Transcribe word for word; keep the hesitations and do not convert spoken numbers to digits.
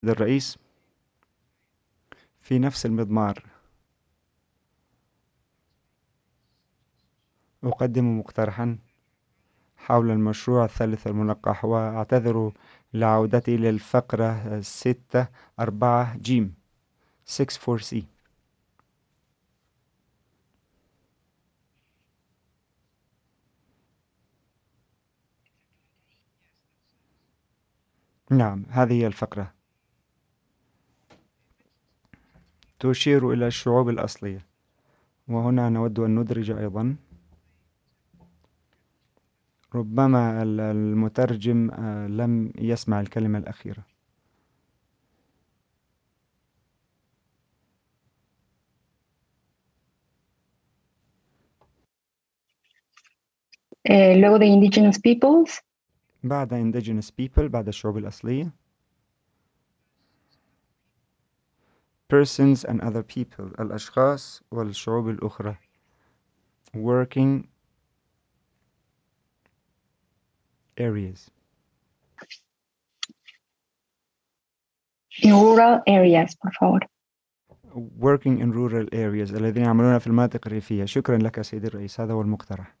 الرئيس، في نفس المضمار أقدم مقترحا حول المشروع الثالث الملقح، وأعتذر لعودتي للفقرة ستة أربعة جيم ستة فور سي. نعم، هذه هي الفقرة، تشير إلى الشعوب الأصلية. وهنا نود أن ندرج أيضا، ربما المترجم لم يسمع الكلمة الأخيرة. Eh, luego de indigenous peoples. بعد indigenous people، بعد الشعوب الأصلية. persons and other people، الأشخاص والشعوب الأخرى. working areas. In rural areas, por favor. working in rural areas، الذين يعملون في المناطق الريفية. شكرا لك سيدي الرئيس، هذا هو المقترح.